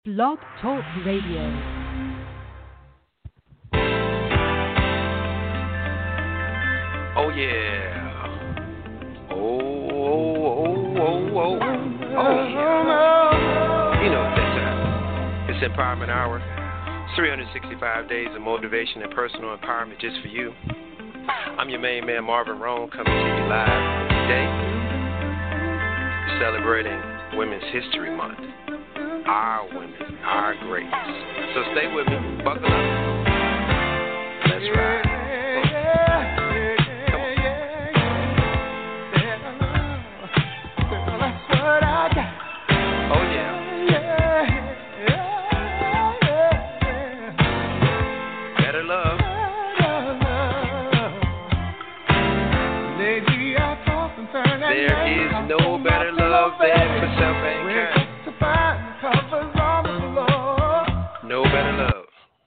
Blog Talk Radio. Oh yeah. Oh yeah. You know what that time. It's Empowerment Hour. 365 days of motivation and personal empowerment just for you. I'm your main man Marvin Roan coming to you live today. Celebrating Women's History Month. Our women, our greats. So stay with me. Buckle up. Let's ride. No better love than for self and kind. No better love.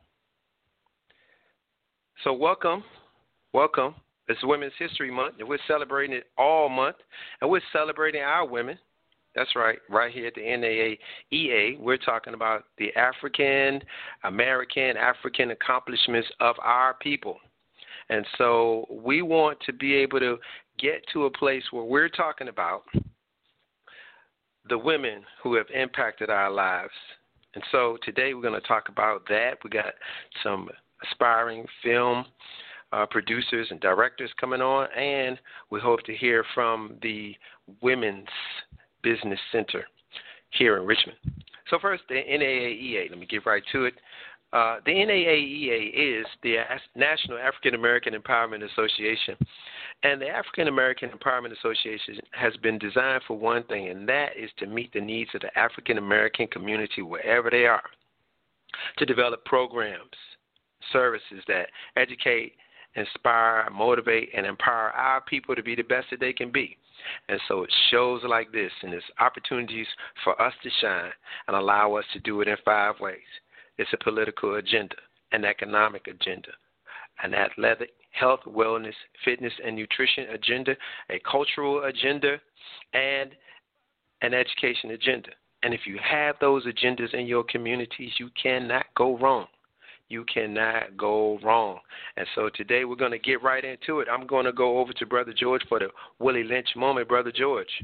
So welcome. It's Women's History Month, and we're celebrating it all month, and we're celebrating our women. That's right here at the NAAEA, we're talking about the African accomplishments of our people. And so we want to be able to get to a place where we're talking about the women who have impacted our lives. And so today we're going to talk about that. We got some aspiring film producers and directors coming on, and we hope to hear from the Women's Business Center here in Richmond. So first, the NAAEA. Let me get right to it. The NAAEA is the National African American Empowerment Association, and the African American Empowerment Association has been designed for one thing, and that is to meet the needs of the African American community wherever they are, to develop programs, services that educate, inspire, motivate, and empower our people to be the best that they can be. And so it's shows like this, and it's opportunities for us to shine and allow us to do it in 5 ways. It's a political agenda, an economic agenda, an athletic, health, wellness, fitness, and nutrition agenda, a cultural agenda, and an education agenda. And if you have those agendas in your communities, you cannot go wrong. You cannot go wrong. And so today we're going to get right into it. I'm going to go over to Brother George for the Willie Lynch moment. Brother George.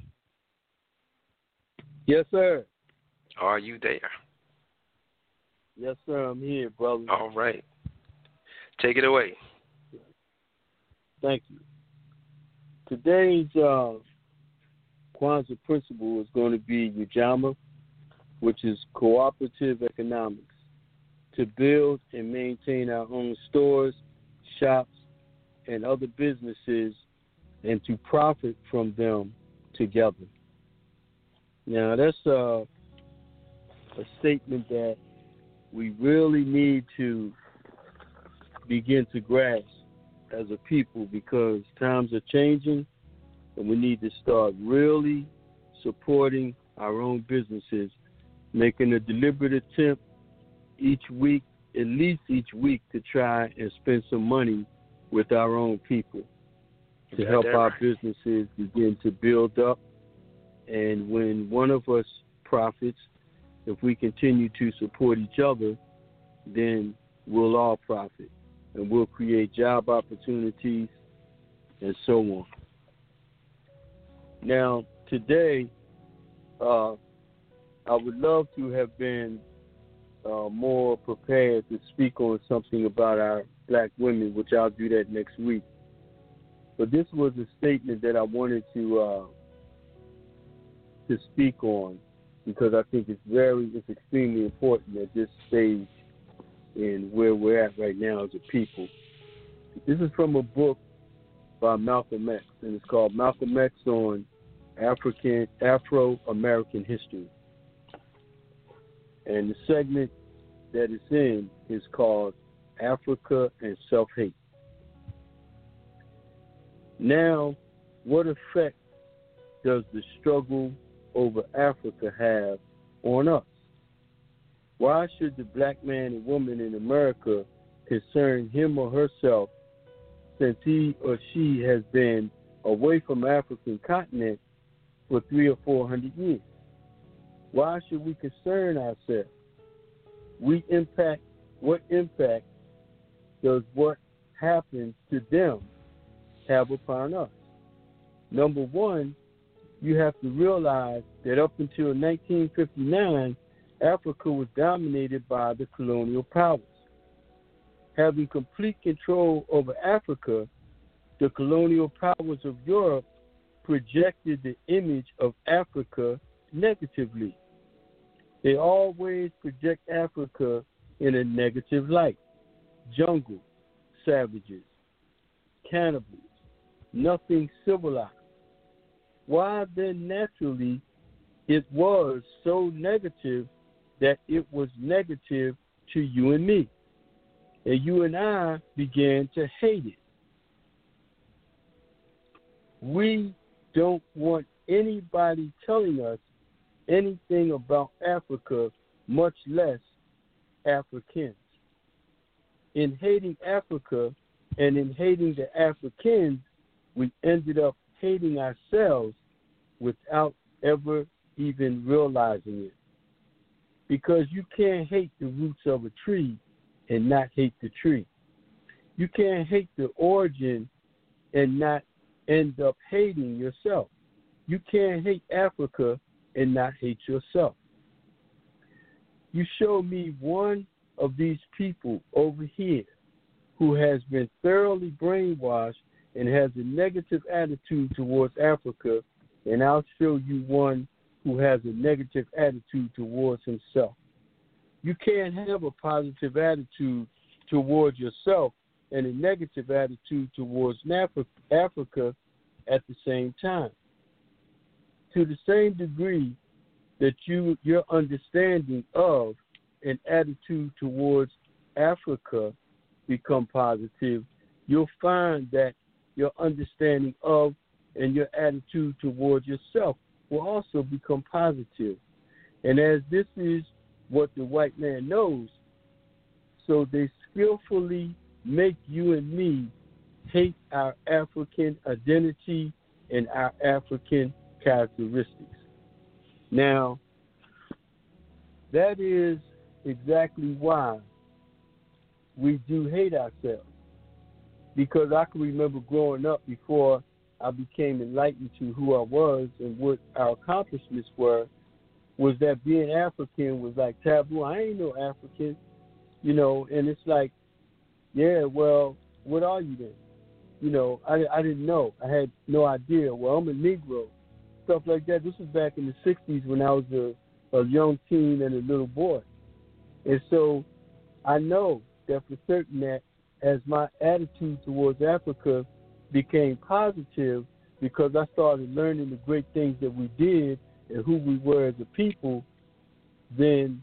Yes, sir. Are you there? Yes, sir, I'm here, brother. All right. Take it away. Thank you. Today's Kwanzaa principle is going to be Ujamaa, which is cooperative economics, to build and maintain our own stores, shops, and other businesses, and to profit from them together. Now, that's a statement that we really need to begin to grasp as a people, because times are changing and we need to start really supporting our own businesses, making a deliberate attempt each week, at least each week, to try and spend some money with our own people to help our businesses begin to build up. And when one of us profits, if we continue to support each other, then we'll all profit, and we'll create job opportunities and so on. Now, today, I would love to have been more prepared to speak on something about our black women, which I'll do that next week. But this was a statement that I wanted to speak on, because I think it's extremely important at this stage in where we're at right now as a people. This is from a book by Malcolm X, and it's called Malcolm X on Afro-American History. And the segment that it's in is called Africa and Self-Hate. Now, what effect does the struggle over Africa have on us? Why should the black man and woman in America concern him or herself, since he or she has been away from the African continent for 300 or 400 years? Why should we concern ourselves what impact does what happens to them have upon us? Number one, you have to realize that up until 1959, Africa was dominated by the colonial powers. Having complete control over Africa, the colonial powers of Europe projected the image of Africa negatively. They always project Africa in a negative light. Jungle, savages, cannibals, nothing civilized. Why then naturally it was so negative that it was negative to you and me. And you and I began to hate it. We don't want anybody telling us anything about Africa, much less Africans. In hating Africa and in hating the Africans, we ended up hating ourselves without ever even realizing it. Because you can't hate the roots of a tree and not hate the tree. You can't hate the origin and not end up hating yourself. You can't hate Africa and not hate yourself. You show me one of these people over here who has been thoroughly brainwashed and has a negative attitude towards Africa, and I'll show you one who has a negative attitude towards himself. You can't have a positive attitude towards yourself and a negative attitude towards Africa at the same time. To the same degree that your understanding of and attitude towards Africa become positive, you'll find that your understanding of and your attitude towards yourself will also become positive. And as this is what the white man knows, so they skillfully make you and me hate our African identity and our African characteristics. Now, that is exactly why we do hate ourselves. Because I can remember growing up before I became enlightened to who I was and what our accomplishments were, was that being African was like taboo. I ain't no African, and it's like, yeah, well, what are you then? I didn't know. I had no idea. Well, I'm a Negro, stuff like that. This was back in the 60s when I was a young teen and a little boy. And so I know that for certain that as my attitude towards Africa became positive, because I started learning the great things that we did and who we were as a people, then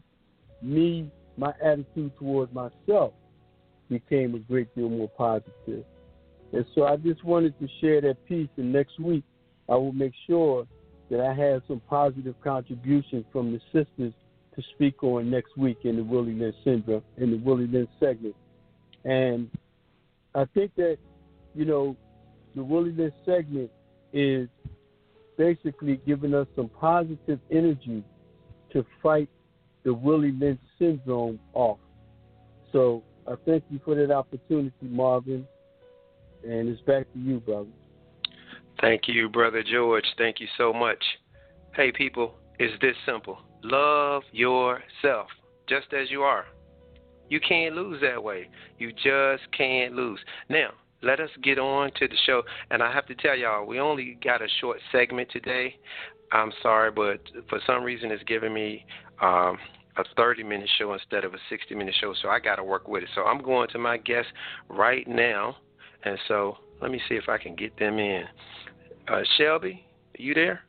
my attitude towards myself became a great deal more positive. And so I just wanted to share that piece, and next week I will make sure that I have some positive contributions from the sisters to speak on next week in the Willie Lynch Syndrome, in the Willie Lynch segment. And I think that, the Willie Lynch segment is basically giving us some positive energy to fight the Willie Lynch Syndrome off. So I thank you for that opportunity, Marvin, and it's back to you, brother. Thank you, Brother George. Thank you so much. Hey, people, it's this simple. Love yourself just as you are. You can't lose that way. You just can't lose. Now, let us get on to the show. And I have to tell y'all, we only got a short segment today. I'm sorry, but for some reason it's giving me a 30-minute show instead of a 60-minute show, so I got to work with it. So I'm going to my guests right now, and so let me see if I can get them in. Shelby, are you there?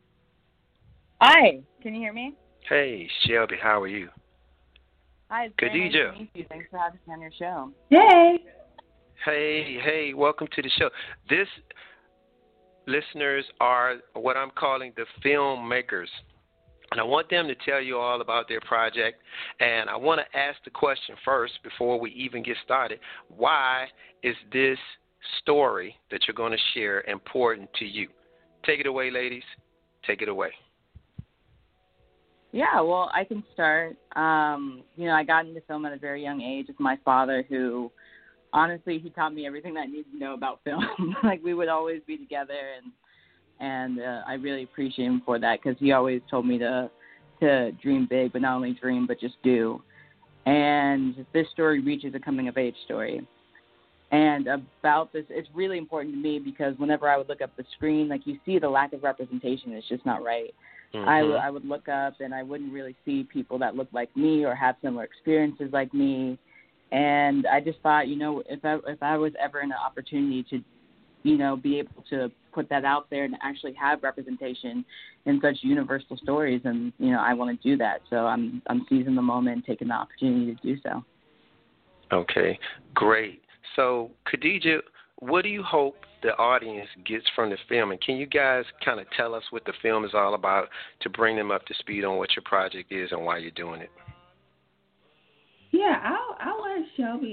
Hi, can you hear me? Hey, Shelby, how are you? Hi, it's very nice to meet you. Thanks for having me on your show. Hey. Hey, welcome to the show. This listeners are what I'm calling the filmmakers. And I want them to tell you all about their project. And I want to ask the question first before we even get started. Why is this story that you're going to share important to you? Take it away, ladies. Take it away. Yeah, well, I can start. I got into film at a very young age with my father, who honestly, he taught me everything that I needed to know about film. Like, we would always be together, and I really appreciate him for that, because he always told me to dream big, but not only dream, but just do. And this story, Reach, is a coming-of-age story. And about this, it's really important to me, because whenever I would look up the screen, like, you see the lack of representation is just not right. Mm-hmm. I would look up, and I wouldn't really see people that look like me or have similar experiences like me. And I just thought, if I was ever in an opportunity to, be able to put that out there and actually have representation in such universal stories, and I want to do that. So I'm seizing the moment and taking the opportunity to do so. Okay, great. So, Khadijah, what do you hope the audience gets from the film? And can you guys kind of tell us what the film is all about to bring them up to speed on what your project is and why you're doing it? Yeah, I'll let Shelby,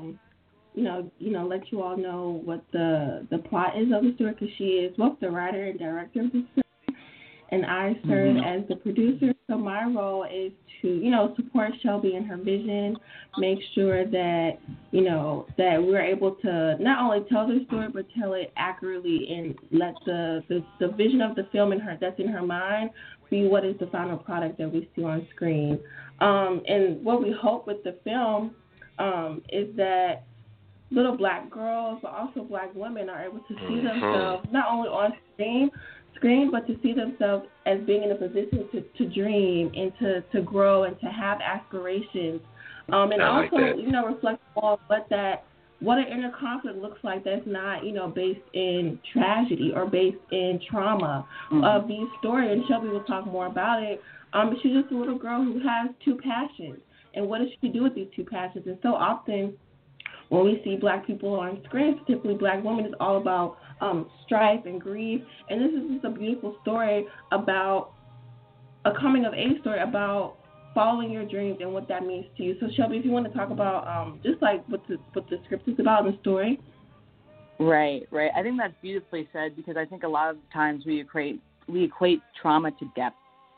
let you all know what the plot is of the story, because she is both the writer and director of the film, and I serve as the producer. So my role is to, support Shelby in her vision, make sure that, that we're able to not only tell the story, but tell it accurately, and let the vision of the film that's in her mind be what is the final product that we see on screen. And what we hope with the film is that little black girls, but also black women, are able to see themselves not only on screen, but to see themselves as being in a position to dream and to grow and to have aspirations. And also, reflect on what an inner conflict looks like that's not, based in tragedy or based in trauma. These stories, and Shelby will talk more about it, she's just a little girl who has two passions. And what does she do with these two passions? And so often when we see black people on screen, particularly black women, it's all about strife and grief. And this is just a beautiful story about a coming-of-age story about following your dreams and what that means to you. So, Shelby, if you want to talk about just like what the script is about in the story. Right. I think that's beautifully said, because I think a lot of times we equate trauma to depth.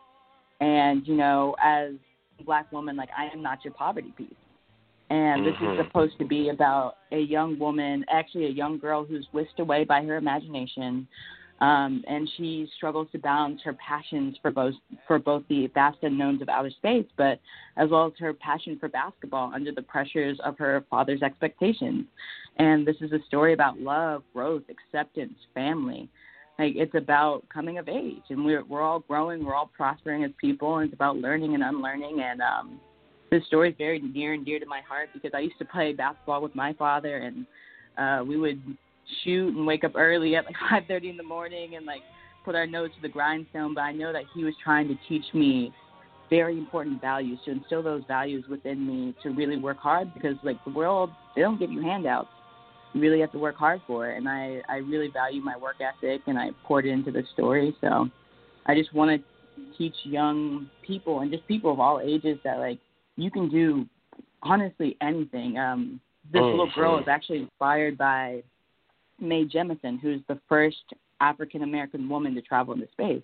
And, as a black woman, like, I am not your poverty piece. And this is supposed to be about a young woman, actually a young girl who's whisked away by her imagination. And she struggles to balance her passions for both the vast unknowns of outer space, but as well as her passion for basketball under the pressures of her father's expectations. And this is a story about love, growth, acceptance, family. Like, it's about coming of age, and we're all growing, we're all prospering as people, and it's about learning and unlearning. And this story is very near and dear to my heart, because I used to play basketball with my father, and we would shoot and wake up early at like 5:30 in the morning and like put our nose to the grindstone. But I know that he was trying to teach me very important values, to instill those values within me, to really work hard, because like the world, they don't give you handouts. You really have to work hard for it. And I really value my work ethic, and I poured it into the story. So I just want to teach young people, and just people of all ages, that like you can do honestly anything. This little girl is actually inspired by Mae Jemison, who's the first African-American woman to travel into space.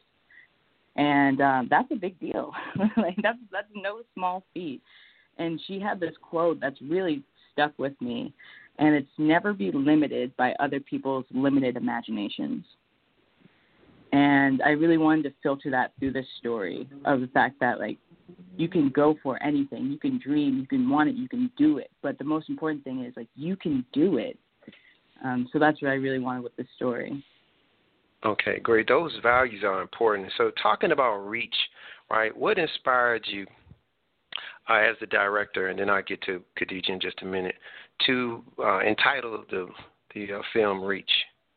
And that's a big deal. Like, that's no small feat. And she had this quote that's really stuck with me, and it's never be limited by other people's limited imaginations. And I really wanted to filter that through this story, of the fact that, like, you can go for anything. You can dream. You can want it. You can do it. But the most important thing is, like, you can do it. So that's what I really wanted with this story. Okay, great. Those values are important. So talking about Reach, right, what inspired you as the director, and then I'll get to Khadijah in just a minute, to entitle the film Reach?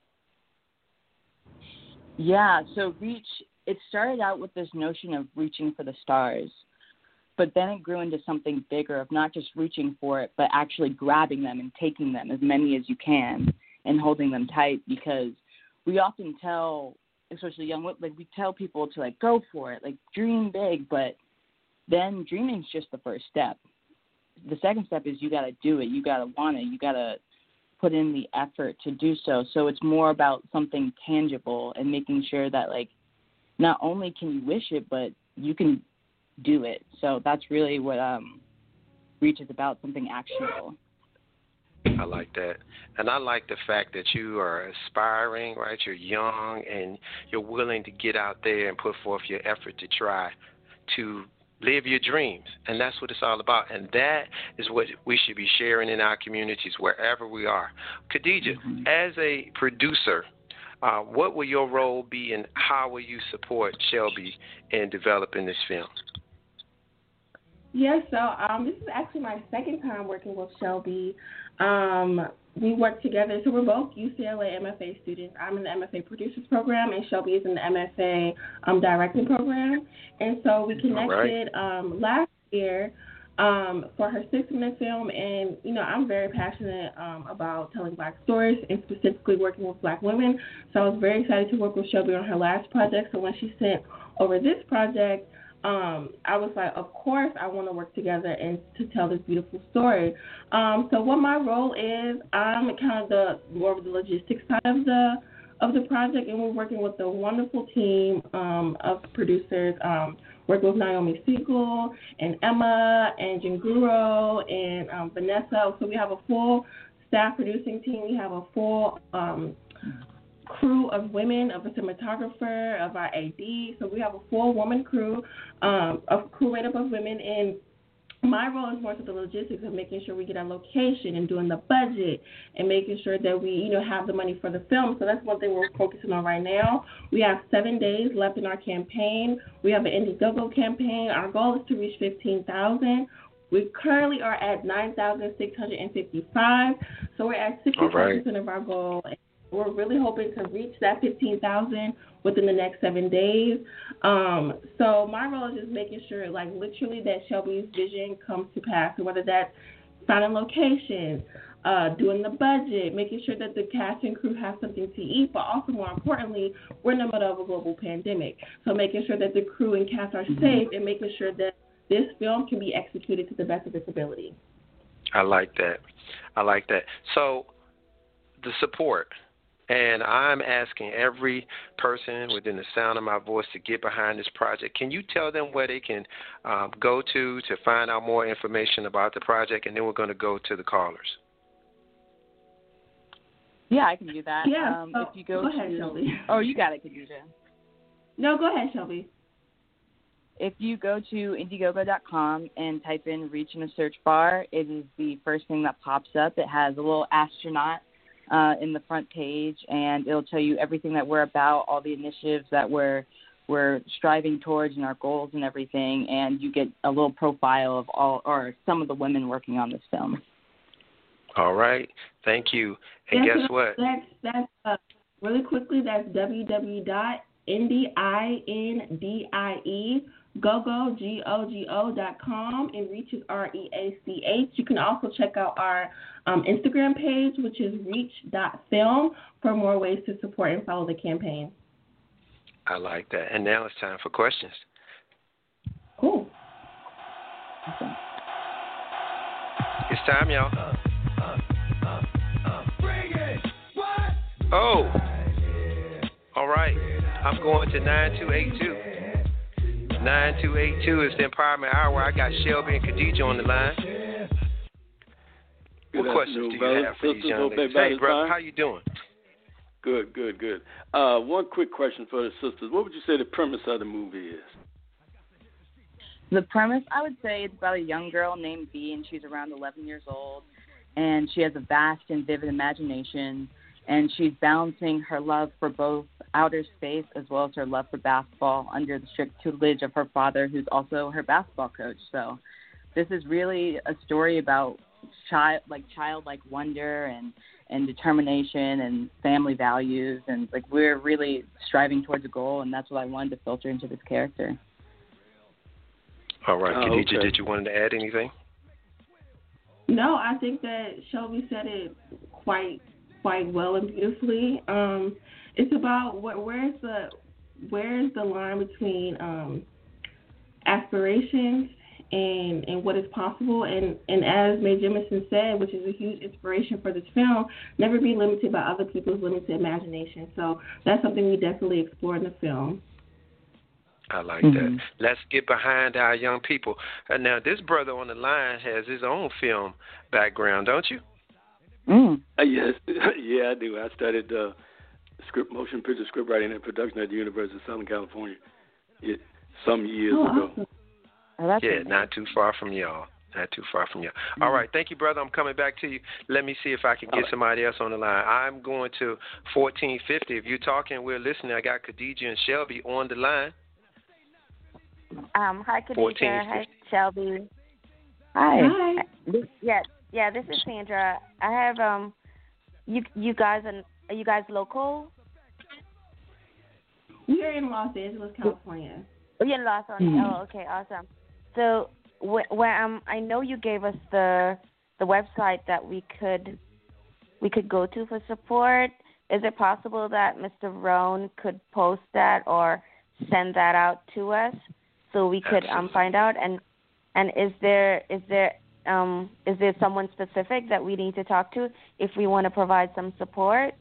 Yeah, so Reach, it started out with this notion of reaching for the stars, but then it grew into something bigger, of not just reaching for it, but actually grabbing them and taking them, as many as you can, and holding them tight, because we often tell, especially young, like, we tell people to, like, go for it, like, dream big, but then dreaming's just the first step. The second step is you got to do it. You got to want it. You got to put in the effort to do so. So it's more about something tangible, and making sure that, like, not only can you wish it, but you can do it. So that's really what Reach is about, something actionable. I like that. And I like the fact that you are aspiring, right? You're young and you're willing to get out there and put forth your effort to try to live your dreams. And that's what it's all about. And that is what we should be sharing in our communities wherever we are. Khadijah, as a producer, what will your role be and how will you support Shelby in developing this film? Yes, so this is actually my second time working with Shelby. We work together, so we're both UCLA MFA students. I'm in the MFA Producers Program, and Shelby is in the MFA Directing Program. And so we connected last year for her 6-minute film, and, you know, I'm very passionate about telling Black stories and specifically working with Black women. So I was very excited to work with Shelby on her last project. So when she sent over this project, I was like, of course I want to work together and to tell this beautiful story. So what my role is, I'm kind of more of the logistics side of the project, and we're working with a wonderful team of producers, working with Naomi Siegel and Emma and Jinguro and Vanessa. So we have a full staff producing team. We have a full crew of women, of a cinematographer, of our AD. So we have a full woman crew, a crew made up of women. And my role is more to the logistics of making sure we get our location and doing the budget and making sure that we, you know, have the money for the film. So that's one thing we're focusing on right now. We have 7 days left in our campaign. We have an Indiegogo campaign. Our goal is to reach 15,000. We currently are at 9,655. So we're at 65% of our goal. We're really hoping to reach that 15,000 within the next 7 days. So my role is just making sure, like, literally that Shelby's vision comes to pass, and whether that's finding locations, doing the budget, making sure that the cast and crew have something to eat, but also more importantly, we're in the middle of a global pandemic. So making sure that the crew and cast are safe and making sure that this film can be executed to the best of its ability. I like that. So the support. And I'm asking every person within the sound of my voice to get behind this project. Can you tell them where they can go to find out more information about the project? And then we're going to go to the callers. Yeah, I can do that. Yeah. If you go ahead, Shelby. Oh, you got it, Khadijah. No, go ahead, Shelby. If you go to Indiegogo.com and type in Reach in a search bar, it is the first thing that pops up. It has a little astronaut in the front page, and it'll tell you everything that we're about, all the initiatives that we're striving towards and our goals and everything, and you get a little profile of all or some of the women working on this film. All right. Thank you. And guess what? That's really quickly, that's www.indiegogo.com, and Reach is REACH. You can also check out our Instagram page, which is reach.film, for more ways to support and follow the campaign. I like that. And now it's time for questions. Cool. Awesome. It's time, y'all. Oh. All right. I'm going to 9282. 9282 is the Empowerment Hour. I got Shelby and Khadijah on the line. What questions do you have for these young ladies? Hey, brother, how you doing? Good. One quick question for the sisters. What would you say the premise of the movie is? The premise, I would say it's about a young girl named Bee, and she's around 11 years old, and she has a vast and vivid imagination, and she's balancing her love for both outer space as well as her love for basketball under the strict tutelage of her father, who's also her basketball coach. So this is really a story about childlike wonder and determination and family values, and like we're really striving towards a goal, and that's what I wanted to filter into this character. All right, Khadijah, okay. Did you want to add anything? No, I think that Shelby said it quite well and beautifully. It's about where's the line between aspirations and what is possible, and as Mae Jemison said, which is a huge inspiration for this film, never be limited by other people's limited imagination. So that's something we definitely explore in the film. I like that. Let's get behind our young people. Now, this brother on the line has his own film background, don't you? Yes, yeah, I do. I studied motion picture script writing and production at the University of Southern California some years ago. Oh, that's Yeah, amazing. not too far from y'all. Not too far from you. All right. Thank you, brother. I'm coming back to you. Let me see if I can get somebody else on the line. I'm going to 1450. If you're talking, we're listening. I got Khadijah and Shelby on the line. Hi, Khadijah. Hi, Shelby. Hi. Yeah, this is Sandra. I have you guys are you guys local? We're in Los Angeles, California. You're in Los Angeles. Oh, okay, awesome. So where I know you gave us the website that we could go to for support. Is it possible that Mr. Rohn could post that or send that out to us so we could find out? And is there someone specific that we need to talk to if we want to provide some support?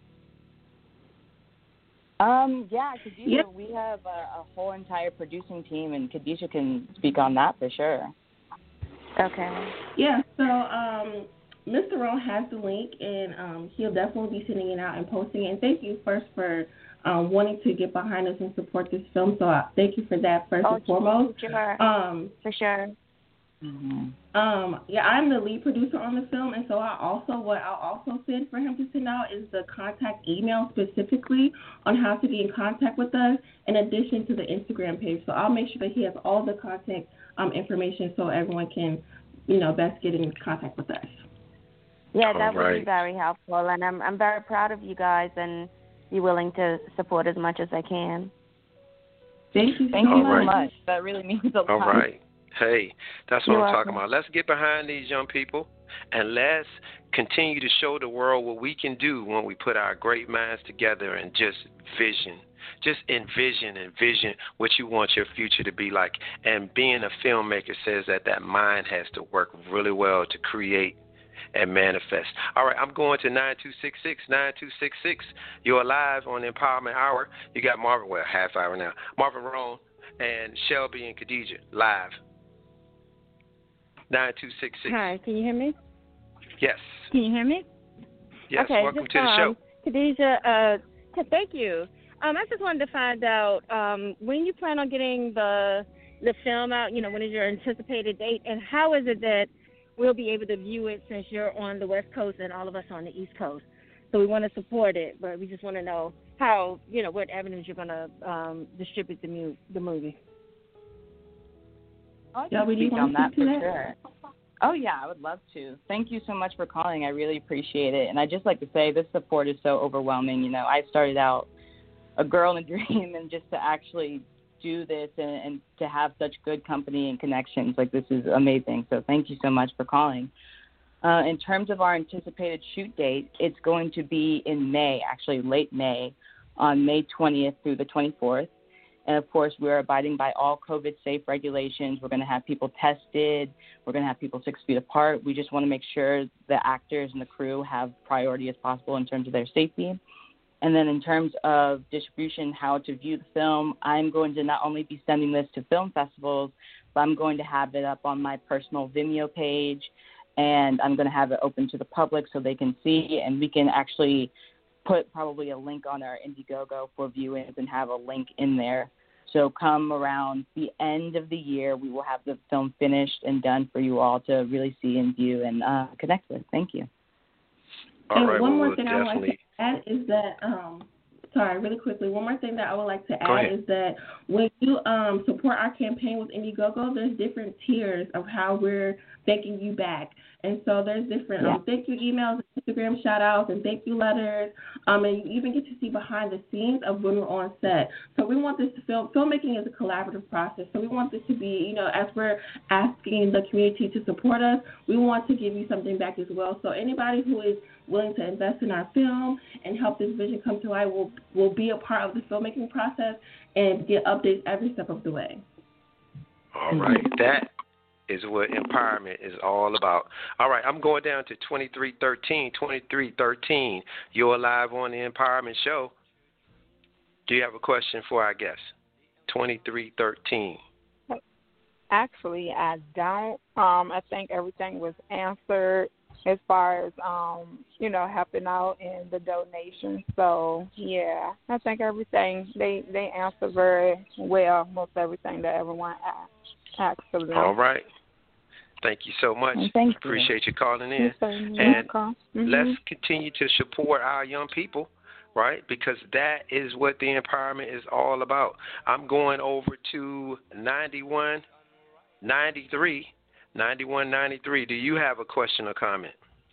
Yeah, Khadijah, we have a whole entire producing team, and Khadijah can speak on that for sure. Okay. Yeah, so Mr. Rohn has the link, and he'll definitely be sending it out and posting it. And thank you first for wanting to get behind us and support this film. So thank you for that first and foremost. Sure. For sure. Yeah, I'm the lead producer on the film, and so what I'll also send for him to send out is the contact email specifically on how to get in contact with us, in addition to the Instagram page. So I'll make sure that he has all the contact information so everyone can, best get in contact with us. Yeah, that would be very helpful, and I'm very proud of you guys and be willing to support as much as I can. Thank you so much. That really means a lot. All right. Hey, that's what You're I'm welcome. talking about. Let's get behind these young people, and let's continue to show the world what we can do when we put our great minds together and just envision what you want your future to be like. And being a filmmaker says that mind has to work really well to create and manifest. All right, I'm going to 9266. You're live on the Empowerment Hour. You got Marvin, half hour now. Marvin Rohn and Shelby and Khadijah live. 9266. Hi, can you hear me? Yes. Can you hear me? Yes, okay, welcome to the show. Khadijah, thank you. I just wanted to find out when you plan on getting the film out, when is your anticipated date, and how is it that we'll be able to view it since you're on the West Coast and all of us are on the East Coast? So we want to support it, but we just want to know how, what avenues you're going to distribute the movie. I can speak on that for sure. Oh, yeah, I would love to. Thank you so much for calling. I really appreciate it. And I'd just like to say this support is so overwhelming. I started out a girl in a dream, and just to actually do this and to have such good company and connections, this is amazing. So thank you so much for calling. In terms of our anticipated shoot date, it's going to be in May, actually late May, on May 20th through the 24th. And, of course, we're abiding by all COVID-safe regulations. We're going to have people tested. We're going to have people 6 feet apart. We just want to make sure the actors and the crew have priority as possible in terms of their safety. And then in terms of distribution, how to view the film, I'm going to not only be sending this to film festivals, but I'm going to have it up on my personal Vimeo page, and I'm going to have it open to the public so they can see, and we can actually put probably a link on our Indiegogo for viewings and have a link in there. So come around the end of the year, we will have the film finished and done for you all to really see and view and connect with. Thank you. All right, one more thing I would like to add is that, really quickly, one more thing that I would like to add is that when you support our campaign with Indiegogo, there's different tiers of how we're thanking you back. And so there's different thank you emails, Instagram shout-outs, and thank you letters, and you even get to see behind the scenes of when we're on set. So we want this to filmmaking is a collaborative process. So we want this to be, as we're asking the community to support us, we want to give you something back as well. So anybody who is willing to invest in our film and help this vision come to life will be a part of the filmmaking process and get updates every step of the way. All right. That is what empowerment is all about. All right, I'm going down to 2313. 2313, you're live on the Empowerment Show. Do you have a question for our guest? 2313? Actually, I don't. I think everything was answered as far as helping out in the donation. So yeah, I think everything they answer very well, most everything that everyone asked of them. All right. Thank you so much. Thank you. Appreciate you calling in. And let's continue to support our young people, right? Because that is what the empowerment is all about. I'm going over to 9193. Do you have a question or comment?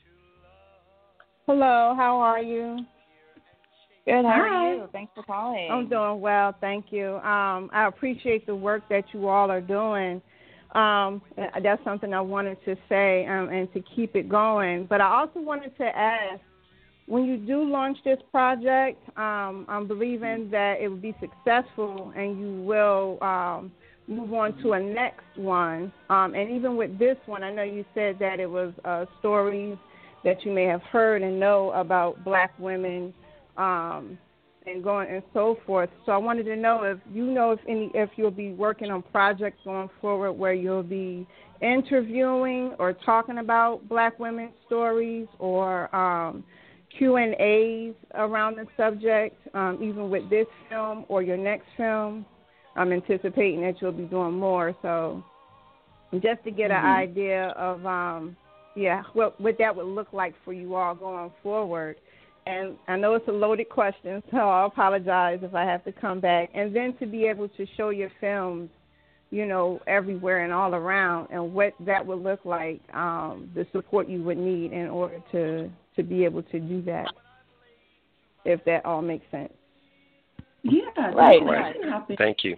Hello, how are you? Good, how are you? Thanks for calling. I'm doing well, thank you. I appreciate the work that you all are doing. That's something I wanted to say and to keep it going. But I also wanted to ask, when you do launch this project, I'm believing that it will be successful and you will move on to a next one. And even with this one, I know you said that it was stories that you may have heard and know about Black women and going and so forth. So I wanted to know if you'll be working on projects going forward where you'll be interviewing or talking about Black women's stories or Q&As around the subject, even with this film or your next film. I'm anticipating that you'll be doing more. So just to get an idea of, what that would look like for you all going forward. And I know it's a loaded question, so I apologize if I have to come back. And then to be able to show your films, everywhere and all around, and what that would look like, the support you would need in order to be able to do that, if that all makes sense. Yeah, right. Thank you.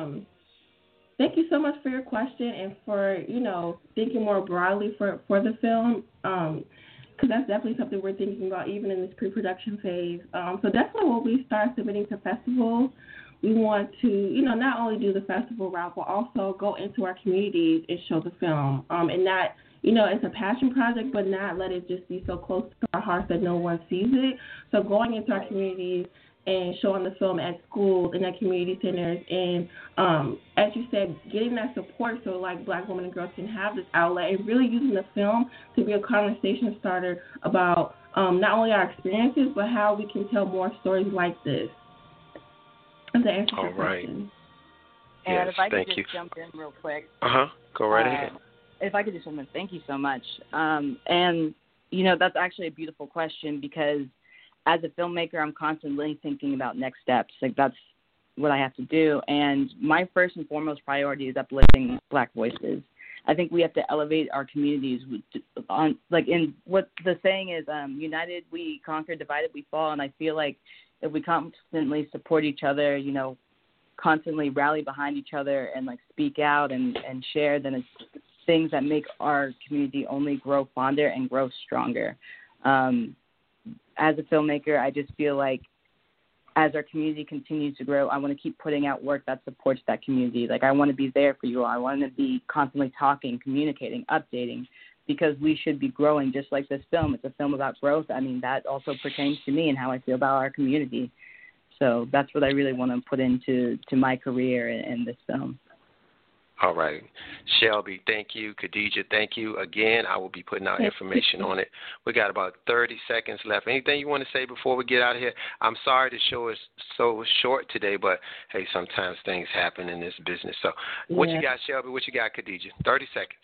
Thank you so much for your question and for, thinking more broadly for the film. Because that's definitely something we're thinking about even in this pre-production phase. So definitely when we start submitting to festivals, we want to, not only do the festival route, but also go into our communities and show the film. And not, it's a passion project, but not let it just be so close to our hearts that no one sees it. So going into our communities and showing the film at schools and at community centers and, as you said, getting that support so, like, Black women and girls can have this outlet and really using the film to be a conversation starter about not only our experiences but how we can tell more stories like this. To answer your question. And if I could just jump in real quick. Go right ahead. If I could just jump in, thank you so much. And, that's actually a beautiful question because as a filmmaker, I'm constantly thinking about next steps. Like, that's what I have to do. And my first and foremost priority is uplifting Black voices. I think we have to elevate our communities in what the saying is, united we conquer, divided we fall. And I feel like if we constantly support each other, constantly rally behind each other and, like, speak out and share, then it's things that make our community only grow fonder and grow stronger. As a filmmaker, I just feel like as our community continues to grow, I want to keep putting out work that supports that community. Like, I want to be there for you all. I want to be constantly talking, communicating, updating, because we should be growing just like this film. It's a film about growth. I mean, that also pertains to me and how I feel about our community. So that's what I really want to put into my career in this film. All right. Shelby, thank you. Khadijah, thank you. Again, I will be putting out information on it. We got about 30 seconds left. Anything you want to say before we get out of here? I'm sorry the show is so short today, but, hey, sometimes things happen in this business. So what you got, Shelby? What you got, Khadijah? 30 seconds.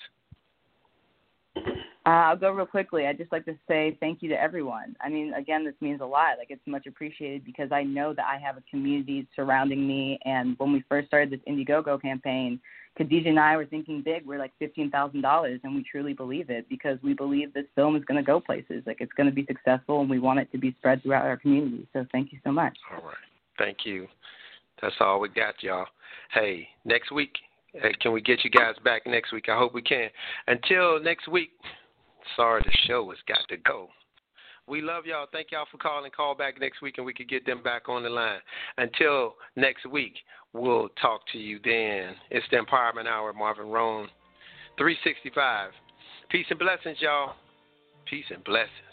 I'll go real quickly. I'd just like to say thank you to everyone. I mean, again, this means a lot. Like, it's much appreciated because I know that I have a community surrounding me. And when we first started this Indiegogo campaign, Khadijah and I were thinking big. We're like $15,000, and we truly believe it because we believe this film is going to go places. Like, it's going to be successful, and we want it to be spread throughout our community. So thank you so much. All right. Thank you. That's all we got, y'all. Hey, next week, can we get you guys back next week? I hope we can. Until next week, sorry, the show has got to go. We love y'all. Thank y'all for calling. Call back next week, and we can get them back on the line. Until next week, we'll talk to you then. It's the Empowerment Hour, Marvin Roan, 365. Peace and blessings, y'all. Peace and blessings.